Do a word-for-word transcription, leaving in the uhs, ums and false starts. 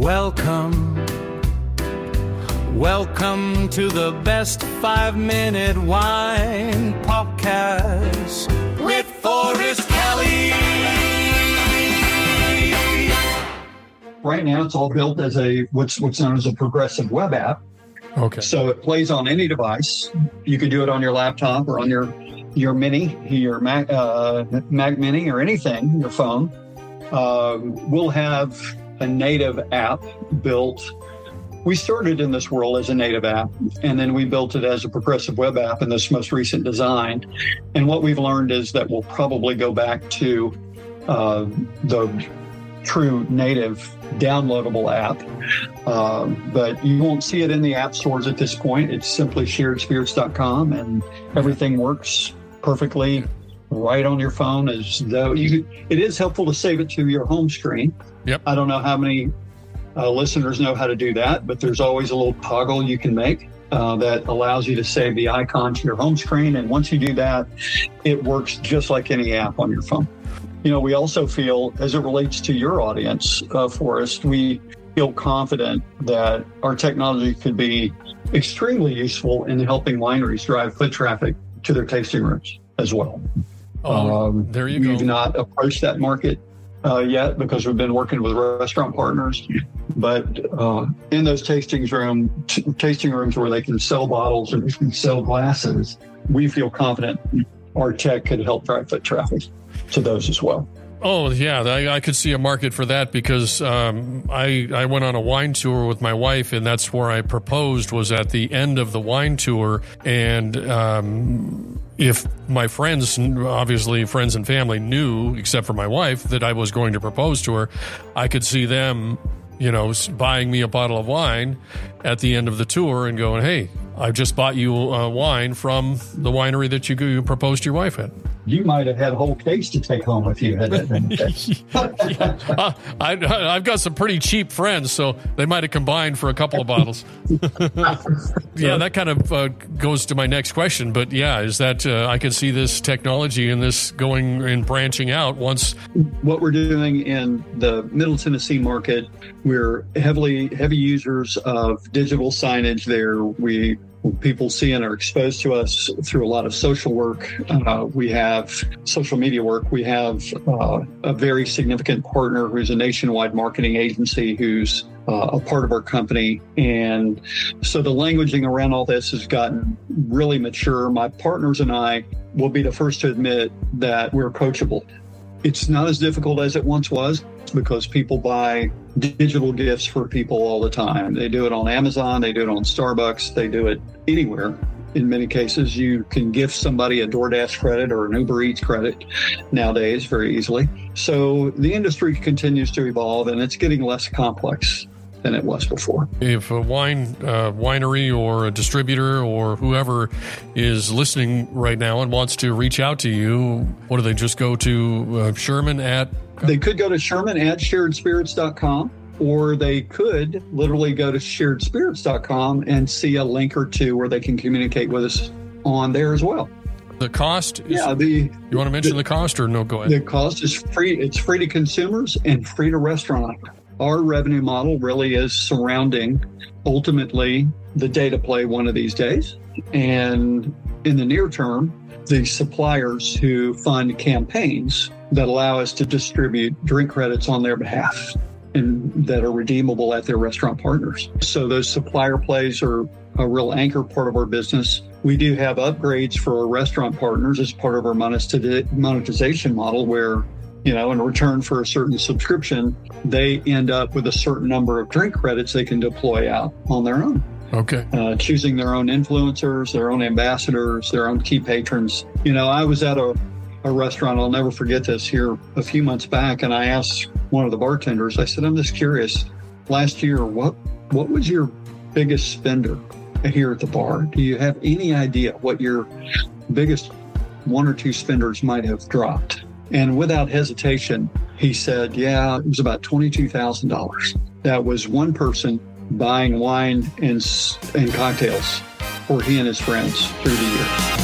Welcome, welcome to the best five-minute wine podcast with Forrest Kelly. Right now, it's all built as a what's what's known as a progressive web app. Okay. So it plays on any device. You can do it on your laptop or on your your Mini, your Mac, uh, Mac Mini, or anything, your phone. Uh, we'll have a native app built. We started in this world as a native app, and then we built it as a progressive web app in this most recent design. And what we've learned is that we'll probably go back to uh, the true native downloadable app. Uh, but you won't see it in the app stores at this point. It's simply shared spirits dot com, and everything works perfectly right on your phone. As though you, it is helpful to save it to your home screen. Yep. I don't know how many uh, listeners know how to do that, but there's always a little toggle you can make uh, that allows you to save the icon to your home screen. And once you do that, it works just like any app on your phone. You know, we also feel, as it relates to your audience, uh, Forrest, we feel confident that our technology could be extremely useful in helping wineries drive foot traffic to their tasting rooms as well. Oh, um, there you we've go. not approached that market uh, yet because we've been working with restaurant partners. But uh, in those tasting room t- tasting rooms where they can sell bottles or they can sell glasses, we feel confident our tech could help drive foot traffic to those as well. Oh, yeah, I, I could see a market for that because um, I, I went on a wine tour with my wife, and that's where I proposed, was at the end of the wine tour. And um, if my friends, obviously friends and family, knew, except for my wife, that I was going to propose to her, I could see them, you know, buying me a bottle of wine at the end of the tour and going, hey, I just bought you uh, wine from the winery that you, you proposed to your wife at. You might have had a whole case to take home if you had that many days. uh, I, I've got some pretty cheap friends, so they might have combined for a couple of bottles. Yeah, that kind of uh, goes to my next question. But yeah, is that uh, I can see this technology and this going and branching out once. What we're doing in the Middle Tennessee market, we're heavily heavy users of digital signage there. We People see and are exposed to us through a lot of social work. Uh, we have social media work. We have uh, a very significant partner who's a nationwide marketing agency who's uh, a part of our company. And so the languaging around all this has gotten really mature. My partners and I will be the first to admit that we're coachable. It's not as difficult as it once was because people buy digital gifts for people all the time. They do it on Amazon, they do it on Starbucks, they do it anywhere. In many cases, you can gift somebody a DoorDash credit or an Uber Eats credit nowadays very easily. So the industry continues to evolve, and it's getting less complex than it was before. If a wine uh, winery or a distributor or whoever is listening right now and wants to reach out to you, what do they just go to uh, Sherman at? They could go to Sherman at shared spirits dot com, or they could literally go to shared spirits dot com and see a link or two where they can communicate with us on there as well. The cost? Is, yeah, the you want to mention the, the cost or no? Go ahead. The cost is free. It's free to consumers and free to restaurant. Our revenue model really is surrounding ultimately the data play one of these days. And in the near term, the suppliers who fund campaigns that allow us to distribute drink credits on their behalf and that are redeemable at their restaurant partners. So those supplier plays are a real anchor part of our business. We do have upgrades for our restaurant partners as part of our monetization model where, you know, in return for a certain subscription, they end up with a certain number of drink credits they can deploy out on their own. Okay. Uh, choosing their own influencers, their own ambassadors, their own key patrons. You know, I was at a, a restaurant, I'll never forget this, here a few months back, and I asked one of the bartenders, I said, I'm just curious, last year, what what was your biggest spender here at the bar? Do you have any idea what your biggest one or two spenders might have dropped? And without hesitation, he said, yeah, it was about twenty-two thousand dollars. That was one person buying wine and, and cocktails for he and his friends through the year.